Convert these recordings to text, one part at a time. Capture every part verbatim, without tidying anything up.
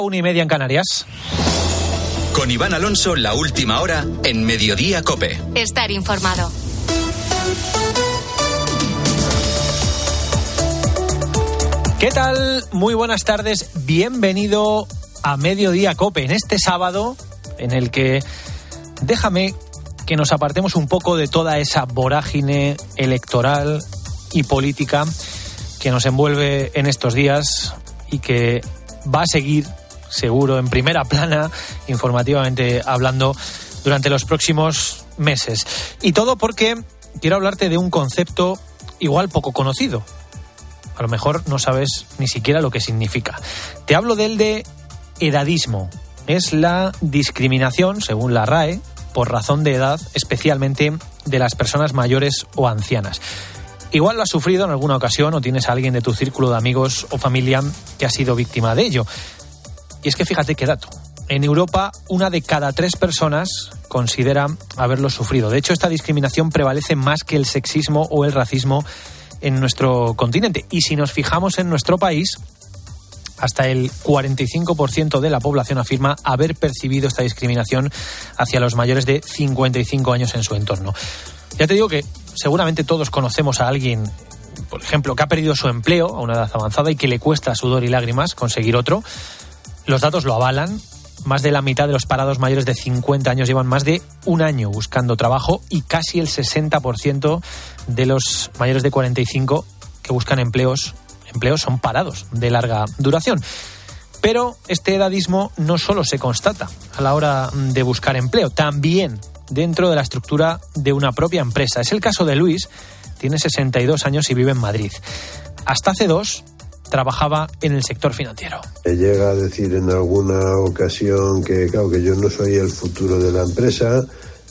Una y media en Canarias. Con Iván Alonso, la última hora en Mediodía COPE. Estar informado. ¿Qué tal? Muy buenas tardes. Bienvenido a Mediodía COPE en este sábado en el que déjame que nos apartemos un poco de toda esa vorágine electoral y política que nos envuelve en estos días y que va a seguir seguro en primera plana, informativamente hablando, durante los próximos meses. Y todo porque quiero hablarte de un concepto igual poco conocido. A lo mejor no sabes ni siquiera lo que significa. Te hablo del de edadismo. Es la discriminación, según la R A E, por razón de edad, especialmente de las personas mayores o ancianas. Igual lo has sufrido en alguna ocasión o tienes a alguien de tu círculo de amigos o familia que ha sido víctima de ello. Y es que fíjate qué dato. En Europa, una de cada tres personas considera haberlo sufrido. De hecho, esta discriminación prevalece más que el sexismo o el racismo en nuestro continente. Y si nos fijamos en nuestro país, hasta el cuarenta y cinco por ciento de la población afirma haber percibido esta discriminación hacia los mayores de cincuenta y cinco años en su entorno. Ya te digo que seguramente todos conocemos a alguien, por ejemplo, que ha perdido su empleo a una edad avanzada y que le cuesta sudor y lágrimas conseguir otro. Los datos lo avalan. Más de la mitad de los parados mayores de cincuenta años llevan más de un año buscando trabajo y casi el sesenta por ciento de los mayores de cuarenta y cinco que buscan empleos, empleos son parados de larga duración. Pero este edadismo no solo se constata a la hora de buscar empleo, también dentro de la estructura de una propia empresa. Es el caso de Luis, tiene sesenta y dos años y vive en Madrid. Hasta hace dos trabajaba en el sector financiero. Llega a decir en alguna ocasión que, claro, que yo no soy el futuro de la empresa,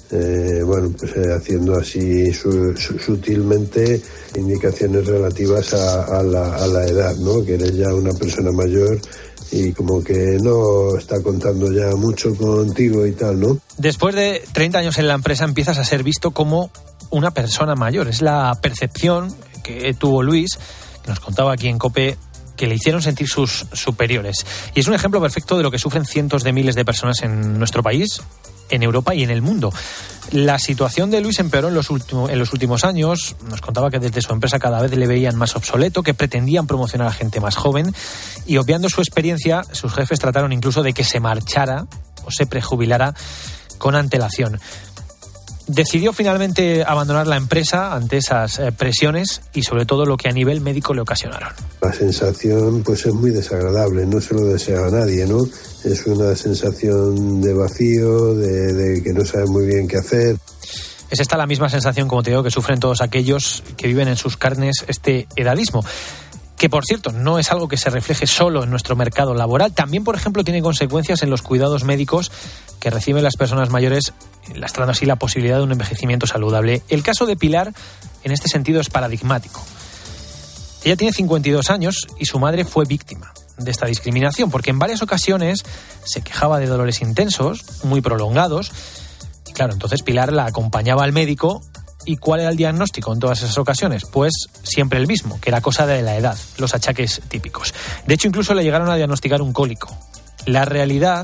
eh, bueno, pues eh, haciendo así su, su, sutilmente indicaciones relativas a, a, la, a la edad, ¿no? Que eres ya una persona mayor y como que no está contando ya mucho contigo y tal, ¿no? Después de treinta años en la empresa empiezas a ser visto como una persona mayor. Es la percepción que tuvo Luis, que nos contaba aquí en COPE, que le hicieron sentir sus superiores. Y es un ejemplo perfecto de lo que sufren cientos de miles de personas en nuestro país, en Europa y en el mundo. La situación de Luis empeoró en los, últimos, en los últimos años. Nos contaba que desde su empresa cada vez le veían más obsoleto, que pretendían promocionar a gente más joven y, obviando su experiencia, sus jefes trataron incluso de que se marchara o se prejubilara con antelación. Decidió finalmente abandonar la empresa ante esas presiones y sobre todo lo que a nivel médico le ocasionaron. La sensación pues es muy desagradable, no se lo desea a nadie, ¿no? Es una sensación de vacío, de, de que no sabe muy bien qué hacer. Es esta la misma sensación, como te digo, que sufren todos aquellos que viven en sus carnes este edadismo. Que, por cierto, no es algo que se refleje solo en nuestro mercado laboral. También, por ejemplo, tiene consecuencias en los cuidados médicos que reciben las personas mayores, lastrando así la posibilidad de un envejecimiento saludable. El caso de Pilar, en este sentido, es paradigmático. Ella tiene cincuenta y dos años y su madre fue víctima de esta discriminación, porque en varias ocasiones se quejaba de dolores intensos, muy prolongados. Y claro, entonces Pilar la acompañaba al médico. ¿Y cuál era el diagnóstico en todas esas ocasiones? Pues siempre el mismo, que era cosa de la edad, los achaques típicos. De hecho, incluso le llegaron a diagnosticar un cólico. La realidad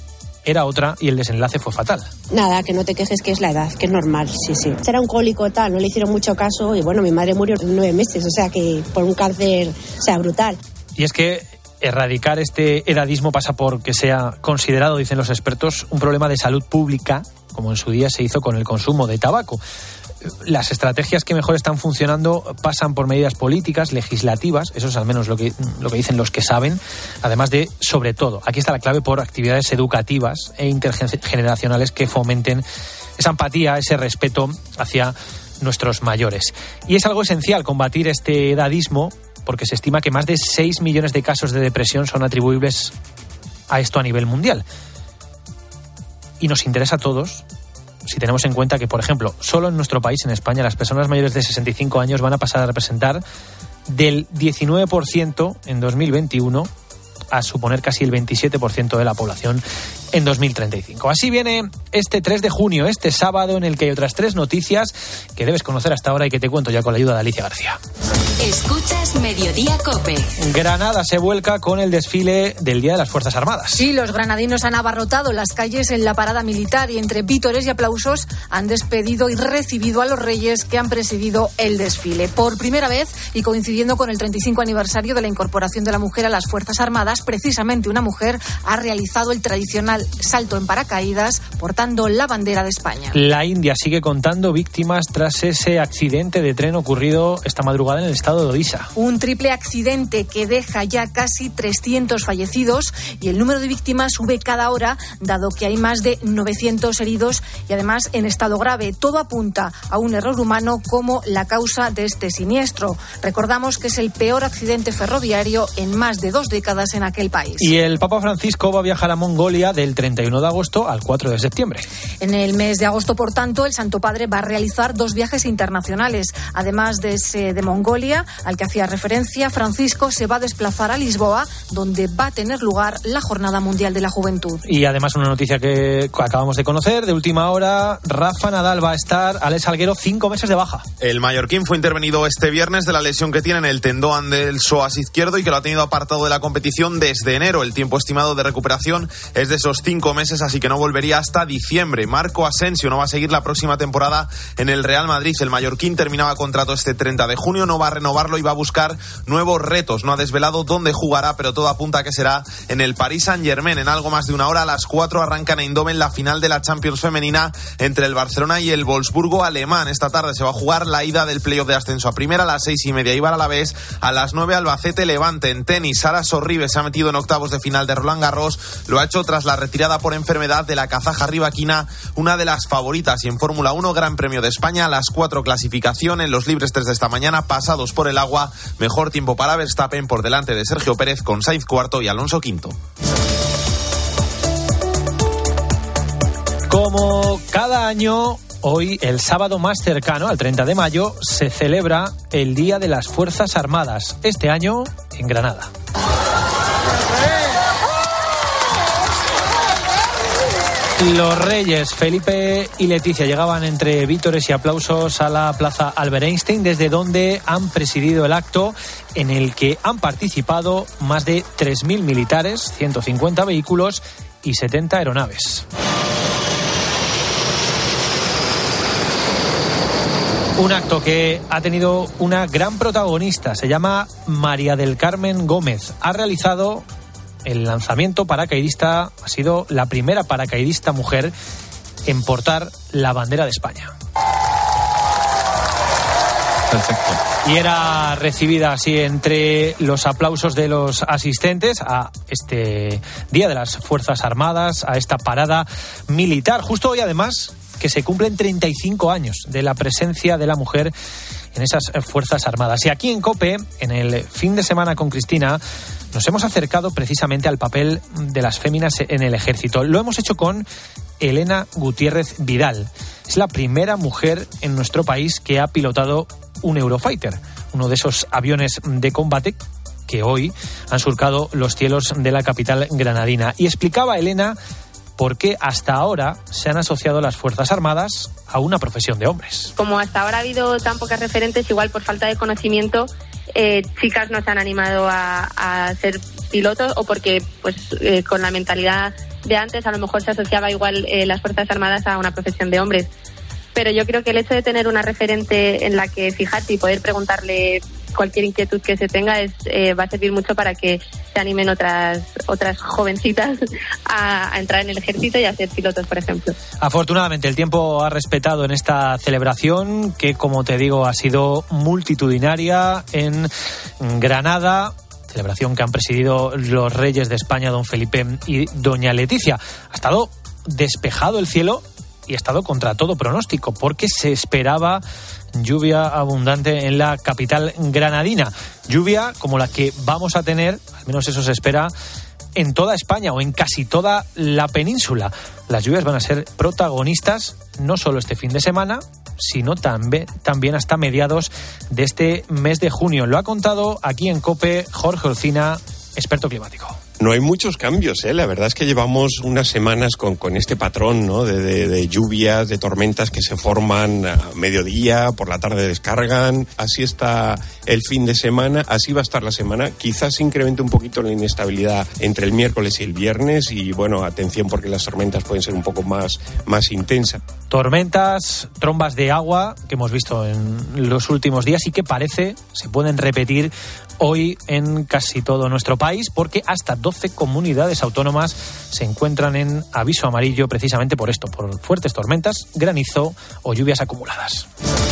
era otra y el desenlace fue fatal. Nada, que no te quejes, que es la edad, que es normal, sí, sí. Era un cólico tal, no le hicieron mucho caso y bueno, mi madre murió en nueve meses, o sea que por un cáncer, o sea, brutal. Y es que erradicar este edadismo pasa por que sea considerado, dicen los expertos, un problema de salud pública, como en su día se hizo con el consumo de tabaco. Las estrategias que mejor están funcionando pasan por medidas políticas, legislativas, eso es al menos lo que, lo que dicen los que saben, además de, sobre todo, aquí está la clave, por actividades educativas e intergeneracionales que fomenten esa empatía, ese respeto hacia nuestros mayores. Y es algo esencial combatir este edadismo, porque se estima que más de seis millones de casos de depresión son atribuibles a esto a nivel mundial. Y nos interesa a todos, si tenemos en cuenta que, por ejemplo, solo en nuestro país, en España, las personas mayores de sesenta y cinco años van a pasar a representar del diecinueve por ciento en dos mil veintiuno a suponer casi el veintisiete por ciento de la población en dos mil treinta y cinco. Así viene este tres de junio, este sábado, en el que hay otras tres noticias que debes conocer hasta ahora y que te cuento ya con la ayuda de Alicia García. Escuchas Mediodía COPE. Granada se vuelca con el desfile del Día de las Fuerzas Armadas. Sí, los granadinos han abarrotado las calles en la parada militar y entre vítores y aplausos han despedido y recibido a los reyes que han presidido el desfile. Por primera vez y coincidiendo con el treinta y cinco aniversario de la incorporación de la mujer a las Fuerzas Armadas, precisamente una mujer ha realizado el tradicional salto en paracaídas portando la bandera de España. La India sigue contando víctimas tras ese accidente de tren ocurrido esta madrugada en el estado de Odisha. Un triple accidente que deja ya casi trescientos fallecidos y el número de víctimas sube cada hora, dado que hay más de novecientos heridos y además en estado grave. Todo apunta a un error humano como la causa de este siniestro. Recordamos que es el peor accidente ferroviario en más de dos décadas en aquel país. Y el Papa Francisco va a viajar a Mongolia del treinta y uno de agosto al cuatro de septiembre. En el mes de agosto, por tanto, el Santo Padre va a realizar dos viajes internacionales. Además de ese de Mongolia, al que hacía referencia, Francisco se va a desplazar a Lisboa, donde va a tener lugar la Jornada Mundial de la Juventud. Y además una noticia que acabamos de conocer, de última hora, Rafa Nadal va a estar, Alex Salguero, cinco meses de baja. El mallorquín fue intervenido este viernes de la lesión que tiene en el tendón del psoas izquierdo y que lo ha tenido apartado de la competición desde enero. El tiempo estimado de recuperación es de esos cinco meses, así que no volvería hasta diciembre. Marco Asensio no va a seguir la próxima temporada en el Real Madrid. El mallorquín terminaba contrato este treinta de junio, no va a renovarlo y va a buscar nuevos retos. No ha desvelado dónde jugará, pero todo apunta a que será en el Paris Saint-Germain. En algo más de una hora, a las cuatro, arranca en Eindhoven la final de la Champions femenina entre el Barcelona y el Wolfsburgo alemán. Esta tarde se va a jugar la ida del playoff de ascenso a primera. A las seis y media Eibar Alavés, a las nueve Albacete Levante. En tenis, Sara Sorribes se ha metido en octavos de final de Roland Garros. Lo ha hecho tras la retirada por enfermedad de la kazaja Rybakina, una de las favoritas. Y en Fórmula uno, Gran Premio de España, a las cuatro clasificación en los libres tres de esta mañana, pasados por el agua. Mejor tiempo para Verstappen por delante de Sergio Pérez, con Sainz cuarto y Alonso quinto. Como cada año, hoy, el sábado más cercano, al treinta de mayo, se celebra el Día de las Fuerzas Armadas. Este año, en Granada. Los reyes Felipe y Leticia llegaban entre vítores y aplausos a la Plaza Albert Einstein, desde donde han presidido el acto en el que han participado más de tres mil militares, ciento cincuenta vehículos y setenta aeronaves. Un acto que ha tenido una gran protagonista, se llama María del Carmen Gómez. Ha realizado el lanzamiento paracaidista, ha sido la primera paracaidista mujer en portar la bandera de España. Perfecto. Y era recibida así entre los aplausos de los asistentes a este Día de las Fuerzas Armadas, a esta parada militar. Justo hoy, además, que se cumplen treinta y cinco años de la presencia de la mujer en esas Fuerzas Armadas. Y aquí en COPE, en el fin de semana con Cristina, nos hemos acercado precisamente al papel de las féminas en el ejército. Lo hemos hecho con Elena Gutiérrez Vidal. Es la primera mujer en nuestro país que ha pilotado un Eurofighter, uno de esos aviones de combate que hoy han surcado los cielos de la capital granadina. Y explicaba Elena por qué hasta ahora se han asociado las Fuerzas Armadas a una profesión de hombres. Como hasta ahora ha habido tan pocas referentes, igual por falta de conocimiento, eh, chicas no se han animado a, a ser pilotos, o porque pues eh, con la mentalidad de antes a lo mejor se asociaba igual eh, las Fuerzas Armadas a una profesión de hombres. Pero yo creo que el hecho de tener una referente en la que fijarte y poder preguntarle cualquier inquietud que se tenga es eh, va a servir mucho para que se animen otras otras jovencitas a, a entrar en el ejército y a ser pilotos, por ejemplo. Afortunadamente el tiempo ha respetado en esta celebración que, como te digo, ha sido multitudinaria en Granada. Celebración que han presidido los reyes de España, don Felipe y doña Leticia. Ha estado despejado el cielo y ha estado contra todo pronóstico, porque se esperaba lluvia abundante en la capital granadina. Lluvia como la que vamos a tener, al menos eso se espera, en toda España o en casi toda la península. Las lluvias van a ser protagonistas no solo este fin de semana, sino también, también hasta mediados de este mes de junio. Lo ha contado aquí en COPE Jorge Olcina, experto climático. No hay muchos cambios, ¿eh? La verdad es que llevamos unas semanas con, con este patrón, ¿no? De, de, de lluvias, de tormentas que se forman a mediodía, por la tarde descargan. Así está el fin de semana, así va a estar la semana. Quizás se incremente un poquito la inestabilidad entre el miércoles y el viernes y, bueno, atención porque las tormentas pueden ser un poco más, más intensas. Tormentas, trombas de agua que hemos visto en los últimos días y que parece se pueden repetir hoy en casi todo nuestro país, porque hasta doce comunidades autónomas se encuentran en aviso amarillo precisamente por esto, por fuertes tormentas, granizo o lluvias acumuladas.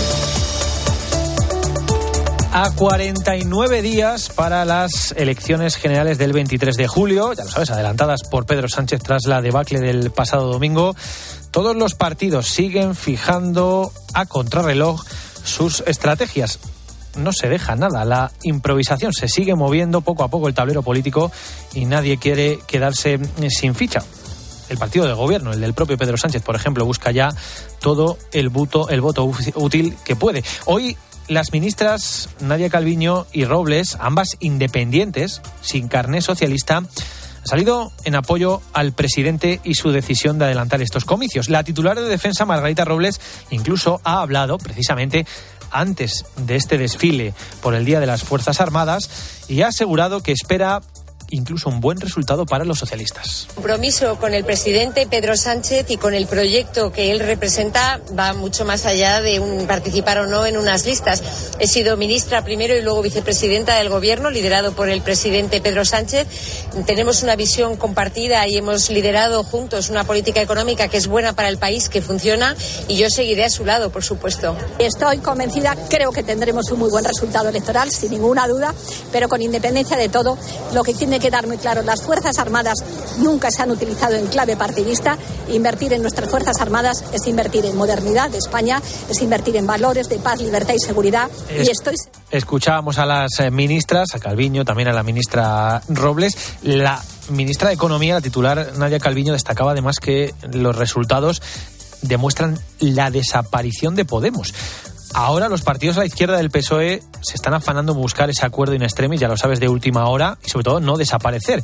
A cuarenta y nueve días para las elecciones generales del veintitrés de julio, ya lo sabes, adelantadas por Pedro Sánchez tras la debacle del pasado domingo, todos los partidos siguen fijando a contrarreloj sus estrategias. No se deja nada, la improvisación se sigue moviendo poco a poco el tablero político y nadie quiere quedarse sin ficha. El partido de gobierno, el del propio Pedro Sánchez, por ejemplo, busca ya todo el voto, el voto útil que puede. Hoy las ministras Nadia Calviño y Robles, ambas independientes, sin carné socialista, han salido en apoyo al presidente y su decisión de adelantar estos comicios. La titular de Defensa, Margarita Robles, incluso ha hablado precisamente antes de este desfile por el Día de las Fuerzas Armadas y ha asegurado que espera incluso un buen resultado para los socialistas. El compromiso con el presidente Pedro Sánchez y con el proyecto que él representa va mucho más allá de un participar o no en unas listas. He sido ministra primero y luego vicepresidenta del gobierno, liderado por el presidente Pedro Sánchez. Tenemos una visión compartida y hemos liderado juntos una política económica que es buena para el país, que funciona, y yo seguiré a su lado, por supuesto. Estoy convencida, creo que tendremos un muy buen resultado electoral, sin ninguna duda, pero con independencia de todo, lo que tiene que quedar muy claro, las Fuerzas Armadas nunca se han utilizado en clave partidista. Invertir en nuestras Fuerzas Armadas es invertir en modernidad de España, es invertir en valores de paz, libertad y seguridad. Es, y estoy... Escuchábamos a las ministras, a Calviño, también a la ministra Robles. La ministra de Economía, la titular Nadia Calviño, destacaba además que los resultados demuestran la desaparición de Podemos. Ahora los partidos a la izquierda del P S O E se están afanando en buscar ese acuerdo in extremis, ya lo sabes, de última hora, y sobre todo no desaparecer.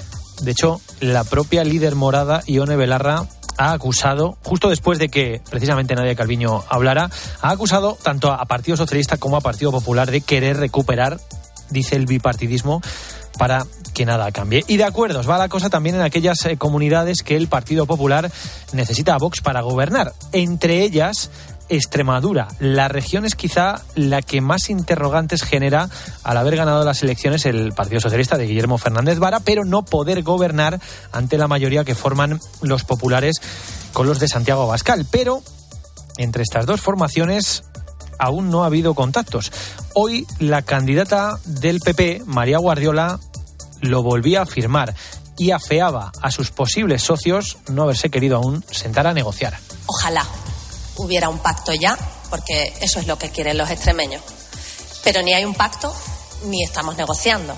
De hecho, la propia líder morada, Ione Belarra, ha acusado, justo después de que precisamente Nadia Calviño hablara, ha acusado tanto a Partido Socialista como a Partido Popular de querer recuperar, dice, el bipartidismo para que nada cambie. Y de acuerdos va la cosa también en aquellas eh, comunidades que el Partido Popular necesita a Vox para gobernar. Entre ellas, Extremadura. La región es quizá la que más interrogantes genera al haber ganado las elecciones el Partido Socialista de Guillermo Fernández Vara, pero no poder gobernar ante la mayoría que forman los populares con los de Santiago Abascal. Pero entre estas dos formaciones aún no ha habido contactos. Hoy la candidata del P P, María Guardiola, lo volvía a afirmar y afeaba a sus posibles socios no haberse querido aún sentar a negociar. Ojalá hubiera un pacto ya, porque eso es lo que quieren los extremeños. Pero ni hay un pacto ni estamos negociando,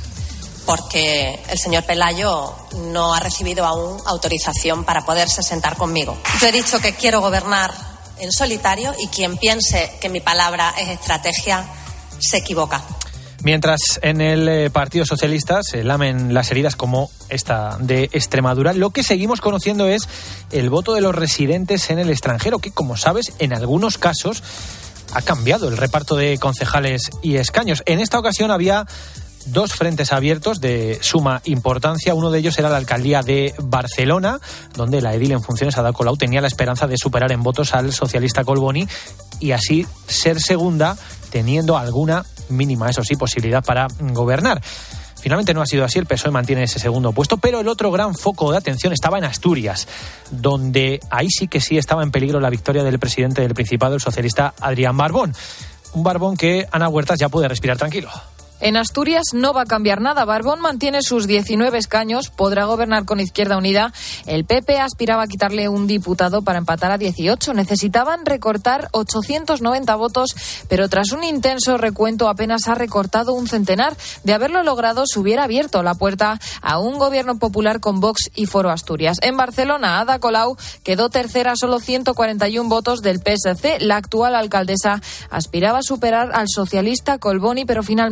porque el señor Pelayo no ha recibido aún autorización para poderse sentar conmigo. Yo he dicho que quiero gobernar en solitario y quien piense que mi palabra es estrategia se equivoca. Mientras en el Partido Socialista se lamen las heridas como esta de Extremadura, lo que seguimos conociendo es el voto de los residentes en el extranjero, que, como sabes, en algunos casos ha cambiado el reparto de concejales y escaños. En esta ocasión había dos frentes abiertos de suma importancia. Uno de ellos era la alcaldía de Barcelona, donde la edil en funciones, Ada Colau, tenía la esperanza de superar en votos al socialista Collboni y así ser segunda, teniendo alguna mínima, eso sí, posibilidad para gobernar. Finalmente no ha sido así, el P S O E mantiene ese segundo puesto, pero el otro gran foco de atención estaba en Asturias, donde ahí sí que sí estaba en peligro la victoria del presidente del Principado, el socialista Adrián Barbón. Un Barbón que Ana Huertas ya puede respirar tranquilo. En Asturias no va a cambiar nada. Barbón mantiene sus diecinueve escaños, podrá gobernar con Izquierda Unida. El P P aspiraba a quitarle un diputado para empatar a dieciocho. Necesitaban recortar ochocientos noventa votos, pero tras un intenso recuento apenas ha recortado un centenar. De haberlo logrado, se hubiera abierto la puerta a un gobierno popular con Vox y Foro Asturias. En Barcelona, Ada Colau quedó tercera a solo ciento cuarenta y uno votos del P S C. La actual alcaldesa aspiraba a superar al socialista Collboni, pero finalmente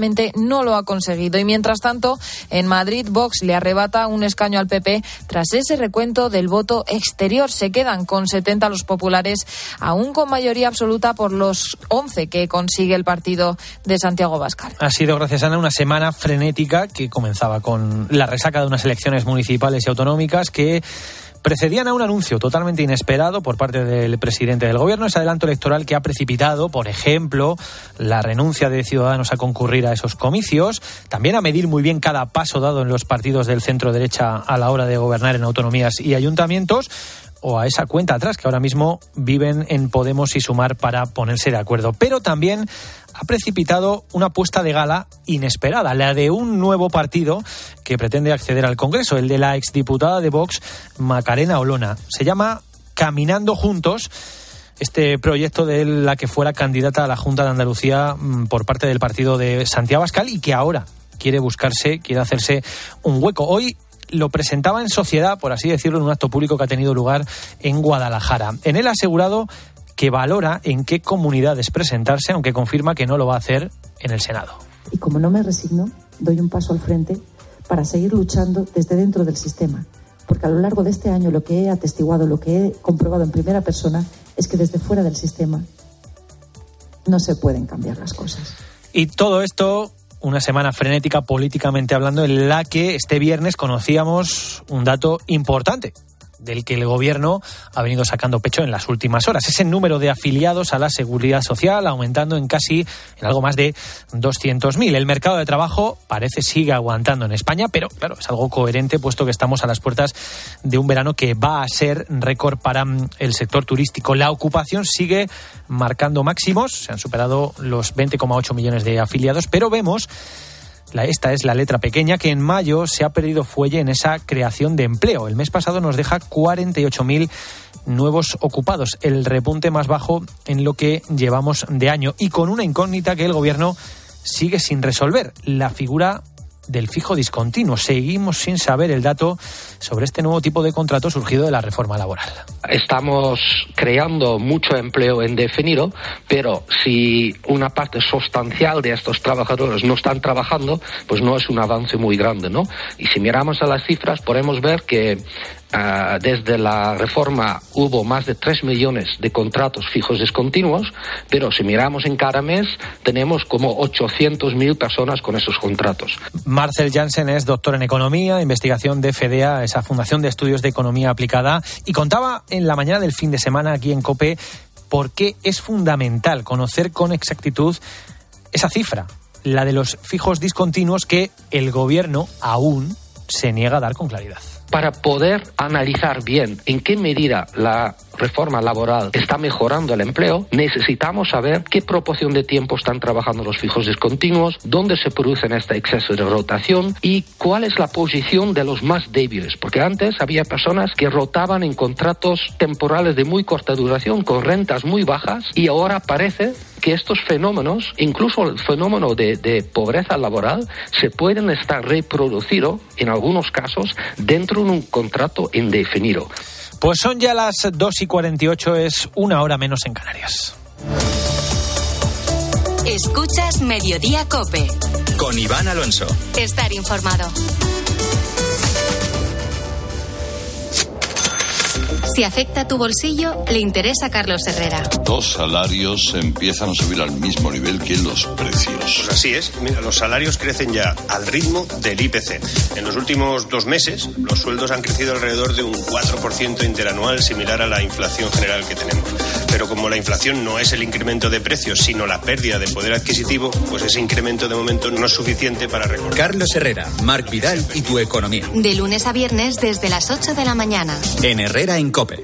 no lo ha conseguido. Y mientras tanto, en Madrid, Vox le arrebata un escaño al P P tras ese recuento del voto exterior. Se quedan con setenta los populares, aún con mayoría absoluta por los once que consigue el partido de Santiago Abascal. Ha sido, gracias Ana, una semana frenética que comenzaba con la resaca de unas elecciones municipales y autonómicas que precedían a un anuncio totalmente inesperado por parte del presidente del gobierno, ese adelanto electoral que ha precipitado, por ejemplo, la renuncia de Ciudadanos a concurrir a esos comicios, también a medir muy bien cada paso dado en los partidos del centro-derecha a la hora de gobernar en autonomías y ayuntamientos, o a esa cuenta atrás que ahora mismo viven en Podemos y Sumar para ponerse de acuerdo. Pero también ha precipitado una puesta de gala inesperada, la de un nuevo partido que pretende acceder al Congreso, el de la exdiputada de Vox, Macarena Olona. Se llama Caminando Juntos, este proyecto de la que fuera candidata a la Junta de Andalucía por parte del partido de Santiago Abascal y que ahora quiere buscarse, quiere hacerse un hueco. Hoy lo presentaba en sociedad, por así decirlo, en un acto público que ha tenido lugar en Guadalajara. En él ha asegurado que valora en qué comunidades presentarse, aunque confirma que no lo va a hacer en el Senado. Y como no me resigno, doy un paso al frente para seguir luchando desde dentro del sistema. Porque a lo largo de este año lo que he atestiguado, lo que he comprobado en primera persona, es que desde fuera del sistema no se pueden cambiar las cosas. Y todo esto, una semana frenética políticamente hablando, en la que este viernes conocíamos un dato importante del que el gobierno ha venido sacando pecho en las últimas horas. Es el número de afiliados a la Seguridad Social, aumentando en casi, en algo más de doscientos mil. El mercado de trabajo parece sigue aguantando en España, pero claro, es algo coherente puesto que estamos a las puertas de un verano que va a ser récord para el sector turístico. La ocupación sigue marcando máximos, se han superado los veinte coma ocho millones de afiliados, pero vemos, esta es la letra pequeña, que en mayo se ha perdido fuelle en esa creación de empleo. El mes pasado nos deja cuarenta y ocho mil nuevos ocupados, el repunte más bajo en lo que llevamos de año, y con una incógnita que el gobierno sigue sin resolver, la figura del fijo discontinuo. Seguimos sin saber el dato sobre este nuevo tipo de contrato surgido de la reforma laboral. Estamos creando mucho empleo indefinido, pero si una parte sustancial de estos trabajadores no están trabajando, pues no es un avance muy grande, ¿no? Y si miramos a las cifras, podemos ver que Uh, desde la reforma hubo más de tres millones de contratos fijos discontinuos, pero si miramos en cada mes tenemos como ochocientas mil personas con esos contratos. Marcel Jansen es doctor en Economía, investigación de FEDEA, esa Fundación de Estudios de Economía Aplicada, y contaba en la mañana del fin de semana aquí en COPE por qué es fundamental conocer con exactitud esa cifra, la de los fijos discontinuos, que el gobierno aún se niega a dar con claridad. Para poder analizar bien en qué medida la reforma laboral está mejorando el empleo, necesitamos saber qué proporción de tiempo están trabajando los fijos discontinuos, dónde se produce este exceso de rotación y cuál es la posición de los más débiles. Porque antes había personas que rotaban en contratos temporales de muy corta duración con rentas muy bajas, y ahora parece que estos fenómenos, incluso el fenómeno de, de pobreza laboral, se pueden estar reproducidos en algunos casos dentro de un contrato indefinido. Pues son ya las dos y cuarenta y ocho, es una hora menos en Canarias. Escuchas Mediodía COPE. Con Iván Alonso. Estar informado. Si afecta tu bolsillo, le interesa a Carlos Herrera. Los salarios empiezan a subir al mismo nivel que los precios. Pues así es. Mira, los salarios crecen ya al ritmo del I P C. En los últimos dos meses, los sueldos han crecido alrededor de un cuatro por ciento interanual, similar a la inflación general que tenemos. Pero como la inflación no es el incremento de precios, sino la pérdida de poder adquisitivo, pues ese incremento de momento no es suficiente para recortar. Carlos Herrera, Marc Vidal y tu economía. De lunes a viernes desde las ocho de la mañana. En Herrera en COPE.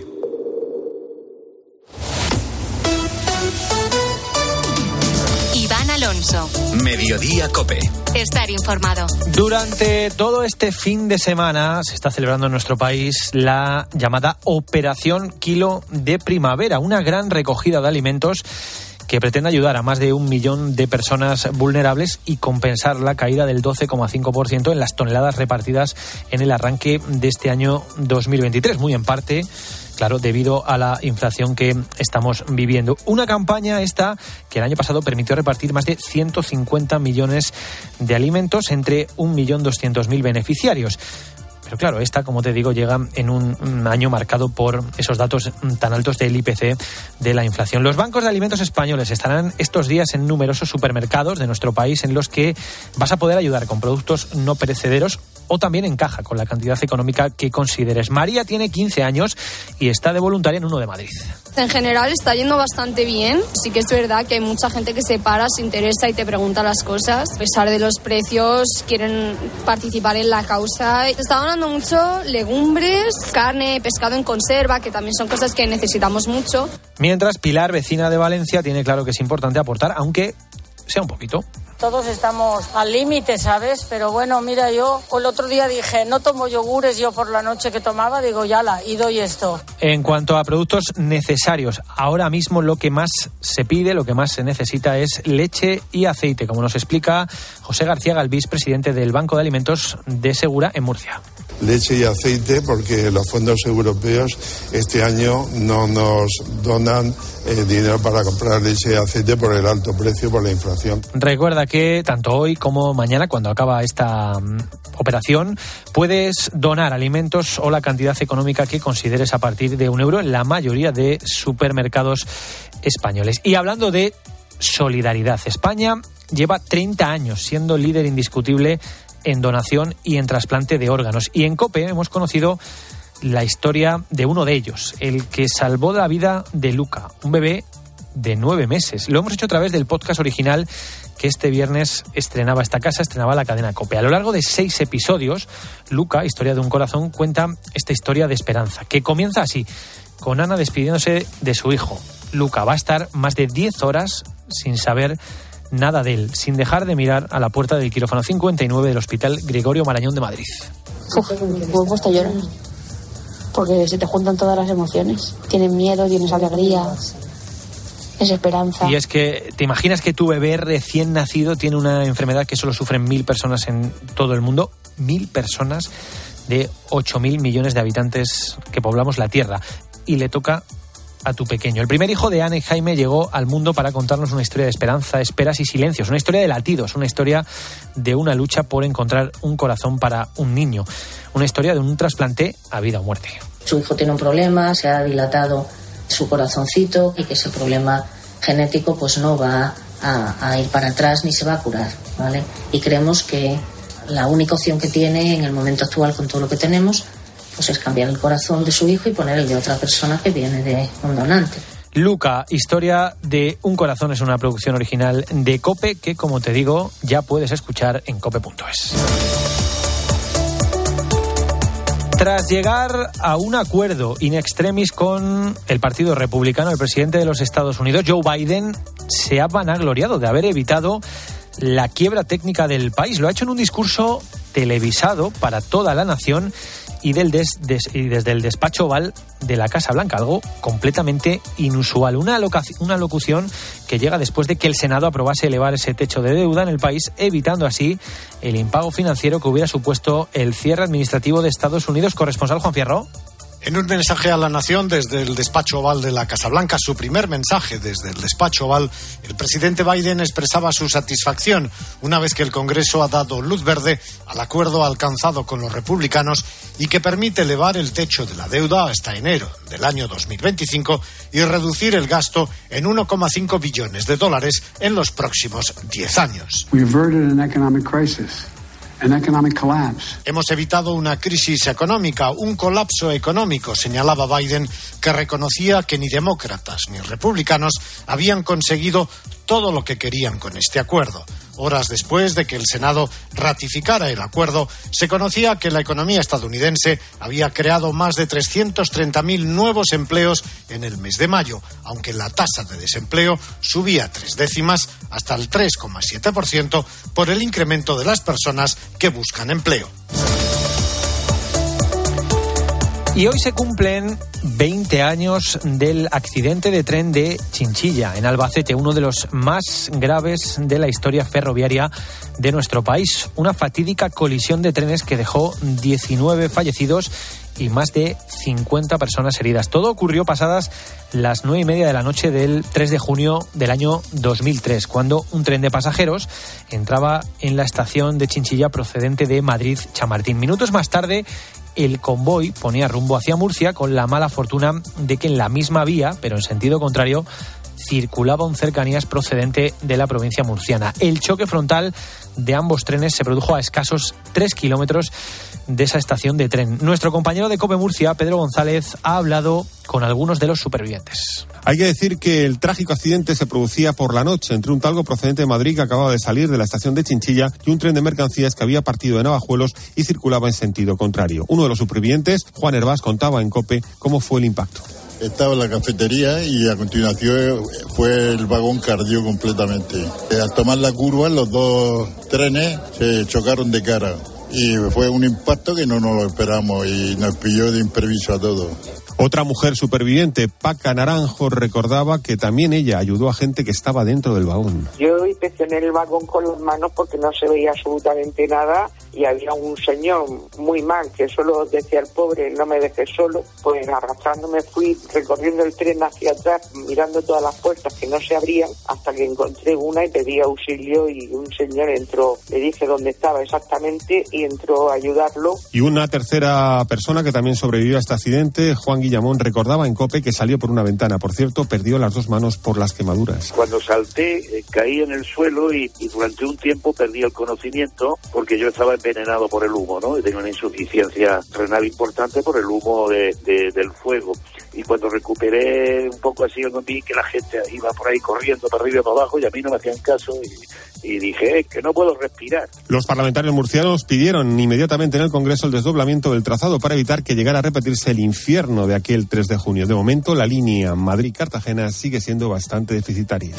Iván Alonso. Mediodía COPE. Estar informado. Durante todo este fin de semana se está celebrando en nuestro país la llamada Operación Kilo de Primavera, una gran recogida de alimentos que pretende ayudar a más de un millón de personas vulnerables y compensar la caída del doce coma cinco por ciento en las toneladas repartidas en el arranque de este año dos mil veintitrés, muy en parte, claro, debido a la inflación que estamos viviendo. Una campaña esta que el año pasado permitió repartir más de ciento cincuenta millones de alimentos entre un millón doscientos mil beneficiarios. Pero claro, esta, como te digo, llega en un, un año marcado por esos datos tan altos del I P C de la inflación. Los bancos de alimentos españoles estarán estos días en numerosos supermercados de nuestro país en los que vas a poder ayudar con productos no perecederos o también en caja con la cantidad económica que consideres. María tiene quince años y está de voluntaria en uno de Madrid. En general está yendo bastante bien. Sí que es verdad que hay mucha gente que se para, se interesa y te pregunta las cosas. A pesar de los precios, quieren participar en la causa. Se está donando mucho legumbres, carne, pescado en conserva, que también son cosas que necesitamos mucho. Mientras Pilar, vecina de Valencia, tiene claro que es importante aportar, aunque sea un poquito. Todos estamos al límite, ¿sabes? Pero bueno, mira, yo el otro día dije, no tomo yogures, yo por la noche que tomaba, digo, yala, y doy esto. En cuanto a productos necesarios, ahora mismo lo que más se pide, lo que más se necesita es leche y aceite, como nos explica José García Galvís, presidente del Banco de Alimentos de Segura en Murcia. Leche y aceite, porque los fondos europeos este año no nos donan eh, dinero para comprar leche y aceite por el alto precio, por la inflación. Recuerda que tanto hoy como mañana, cuando acaba esta um, operación, puedes donar alimentos o la cantidad económica que consideres a partir de un euro en la mayoría de supermercados españoles. Y hablando de solidaridad, España lleva treinta años siendo líder indiscutible en donación y en trasplante de órganos. Y en COPE hemos conocido la historia de uno de ellos, el que salvó la vida de Luca, un bebé de nueve meses. Lo hemos hecho a través del podcast original que este viernes estrenaba esta casa, estrenaba la cadena COPE. A lo largo de seis episodios, Luca, historia de un corazón, cuenta esta historia de esperanza, que comienza así, con Ana despidiéndose de su hijo. Luca va a estar más de diez horas sin saber nada de él, sin dejar de mirar a la puerta del quirófano cincuenta y nueve del Hospital Gregorio Marañón de Madrid. Uf, me he puesto a llorar, porque se te juntan todas las emociones. Tienes miedo, tienes alegría, es esperanza. Y es que, ¿te imaginas que tu bebé recién nacido tiene una enfermedad que solo sufren mil personas en todo el mundo? Mil personas de ocho mil millones de habitantes que poblamos la Tierra. Y le toca a tu pequeño. El primer hijo de Ana y Jaime llegó al mundo para contarnos una historia de esperanza, esperas y silencios, una historia de latidos, una historia de una lucha por encontrar un corazón para un niño, una historia de un trasplante a vida o muerte. Su hijo tiene un problema, se ha dilatado su corazoncito y que ese problema genético pues no va a, a ir para atrás ni se va a curar, ¿vale? Y creemos que la única opción que tiene en el momento actual con todo lo que tenemos pues es cambiar el corazón de su hijo y poner el de otra persona que viene de un donante. Luca, historia de un corazón, es una producción original de COPE que, como te digo, ya puedes escuchar en cope punto es. Tras llegar a un acuerdo in extremis con el Partido Republicano, el presidente de los Estados Unidos, Joe Biden, se ha vanagloriado de haber evitado la quiebra técnica del país. Lo ha hecho en un discurso televisado para toda la nación y, del des, des, y desde el despacho Oval de la Casa Blanca, algo completamente inusual. Una, loca, una locución que llega después de que el Senado aprobase elevar ese techo de deuda en el país, evitando así el impago financiero que hubiera supuesto el cierre administrativo de Estados Unidos. Corresponsal Juan Fierro. En un mensaje a la nación desde el despacho Oval de la Casa Blanca, su primer mensaje desde el despacho Oval, el presidente Biden expresaba su satisfacción una vez que el Congreso ha dado luz verde al acuerdo alcanzado con los republicanos y que permite elevar el techo de la deuda hasta enero del año dos mil veinticinco y reducir el gasto en uno coma cinco billones de dólares en los próximos diez años. We averted an economic crisis. An economic collapse. Hemos evitado una crisis económica, un colapso económico, señalaba Biden, que reconocía que ni demócratas ni republicanos habían conseguido todo lo que querían con este acuerdo. Horas después de que el Senado ratificara el acuerdo, se conocía que la economía estadounidense había creado más de trescientos treinta mil nuevos empleos en el mes de mayo, aunque la tasa de desempleo subía tres décimas hasta el tres coma siete por ciento por el incremento de las personas que buscan empleo. Y hoy se cumplen veinte años del accidente de tren de Chinchilla, en Albacete, uno de los más graves de la historia ferroviaria de nuestro país. Una fatídica colisión de trenes que dejó diecinueve fallecidos y más de cincuenta personas heridas. Todo ocurrió pasadas las nueve y media de la noche del tres de junio del año dos mil tres, cuando un tren de pasajeros entraba en la estación de Chinchilla procedente de Madrid-Chamartín. Minutos más tarde, el convoy ponía rumbo hacia Murcia, con la mala fortuna de que en la misma vía, pero en sentido contrario, circulaba un cercanías procedente de la provincia murciana. El choque frontal de ambos trenes se produjo a escasos tres kilómetros de esa estación de tren. Nuestro compañero de COPE Murcia, Pedro González, ha hablado con algunos de los supervivientes. Hay que decir que el trágico accidente se producía por la noche entre un talgo procedente de Madrid que acababa de salir de la estación de Chinchilla y un tren de mercancías que había partido de Navajuelos y circulaba en sentido contrario. Uno de los supervivientes, Juan Hervás, contaba en COPE cómo fue el impacto. Estaba en la cafetería y a continuación fue el vagón que ardió completamente. Al tomar la curva, los dos trenes se chocaron de cara y fue un impacto que no nos lo esperamos y nos pilló de imprevisto a todos. Otra mujer superviviente, Paca Naranjo, recordaba que también ella ayudó a gente que estaba dentro del vagón. Yo inspeccioné el vagón con las manos porque no se veía absolutamente nada y había un señor muy mal que solo decía el pobre, no me dejes solo. Pues arrastrándome fui recorriendo el tren hacia atrás, mirando todas las puertas que no se abrían, hasta que encontré una y pedí auxilio y un señor entró. Le dije dónde estaba exactamente y entró a ayudarlo. Y una tercera persona que también sobrevivió a este accidente, Juan Guillamón, recordaba en COPE que salió por una ventana. Por cierto, perdió las dos manos por las quemaduras. Cuando salté, eh, caí en el suelo y, y durante un tiempo perdí el conocimiento porque yo estaba envenenado por el humo, ¿no? Y tenía una insuficiencia renal importante por el humo de, de, del fuego. Y cuando recuperé un poco así, yo vi que la gente iba por ahí corriendo para arriba y para abajo y a mí no me hacían caso y, y dije eh, que no puedo respirar. Los parlamentarios murcianos pidieron inmediatamente en el Congreso el desdoblamiento del trazado para evitar que llegara a repetirse el infierno de aquel tres de junio. De momento, la línea Madrid-Cartagena sigue siendo bastante deficitaria.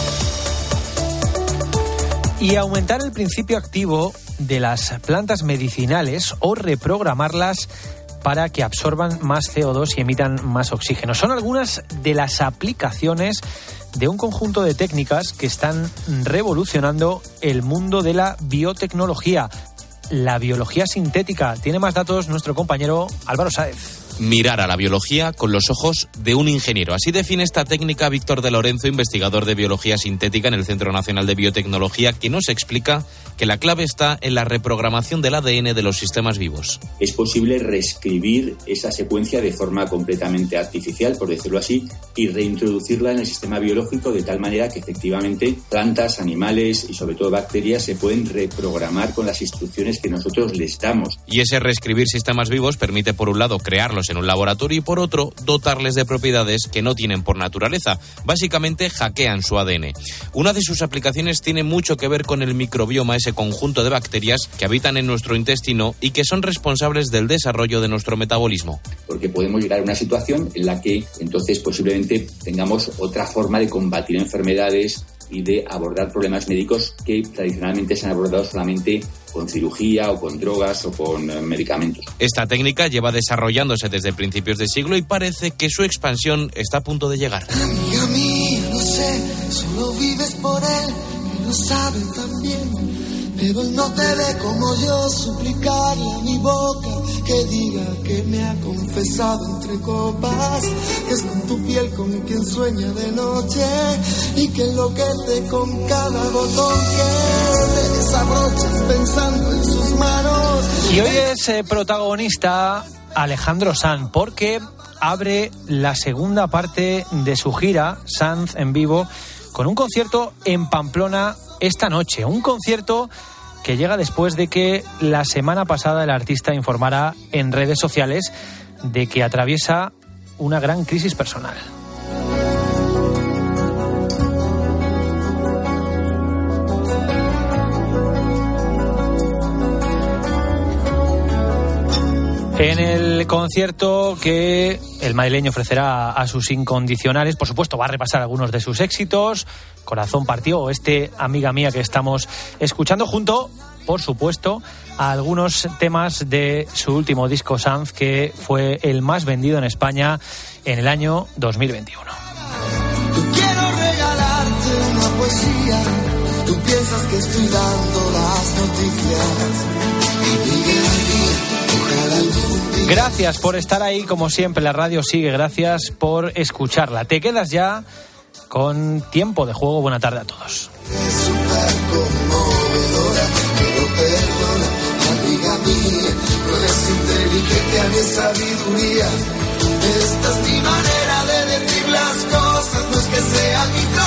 Y aumentar el principio activo de las plantas medicinales o reprogramarlas para que absorban más C O dos y emitan más oxígeno. Son algunas de las aplicaciones de un conjunto de técnicas que están revolucionando el mundo de la biotecnología, la biología sintética. Tiene más datos nuestro compañero Álvaro Sáez. Mirar a la biología con los ojos de un ingeniero. Así define esta técnica Víctor de Lorenzo, investigador de biología sintética en el Centro Nacional de Biotecnología, que nos explica que la clave está en la reprogramación del A D N de los sistemas vivos. Es posible reescribir esa secuencia de forma completamente artificial, por decirlo así, y reintroducirla en el sistema biológico de tal manera que efectivamente plantas, animales y sobre todo bacterias se pueden reprogramar con las instrucciones que nosotros les damos. Y ese reescribir sistemas vivos permite, por un lado, crearlos en un laboratorio y, por otro, dotarles de propiedades que no tienen por naturaleza. Básicamente, hackean su A D N. Una de sus aplicaciones tiene mucho que ver con el microbioma, ese conjunto de bacterias que habitan en nuestro intestino y que son responsables del desarrollo de nuestro metabolismo. Porque podemos llegar a una situación en la que, entonces, posiblemente tengamos otra forma de combatir enfermedades y de abordar problemas médicos que tradicionalmente se han abordado solamente con cirugía o con drogas o con eh, medicamentos. Esta técnica lleva desarrollándose desde principios de siglo y parece que su expansión está a punto de llegar. Amiga mía, no sé, solo vives por él y lo sabe también. Pero él no te ve como yo, suplicarle a mi boca que diga que me ha confesado entre copas, que es con tu piel con quien sueña de noche y que enloquece con cada botón que te desabrochas pensando en sus manos. Y hoy es eh, protagonista Alejandro Sanz, porque abre la segunda parte de su gira Sanz en vivo con un concierto en Pamplona esta noche. Un concierto que llega después de que la semana pasada el artista informara en redes sociales de que atraviesa una gran crisis personal. En el concierto que el madrileño ofrecerá a sus incondicionales, por supuesto, va a repasar algunos de sus éxitos, Corazón partió, o este Amiga mía que estamos escuchando, junto por supuesto, a algunos temas de su último disco Sanz, que fue el más vendido en España en el año dos mil veintiuno. Quiero regalarte una poesía. Tú piensas que estoy dando las noticias. Gracias por estar ahí, como siempre, la radio sigue, gracias por escucharla. Te quedas ya con Tiempo de Juego. Buena tarde a todos. Es súper conmovedora, pero perdona, amiga mía, no es inteligencia ni sabiduría. Esta es mi manera de decir las cosas, no es que sea mi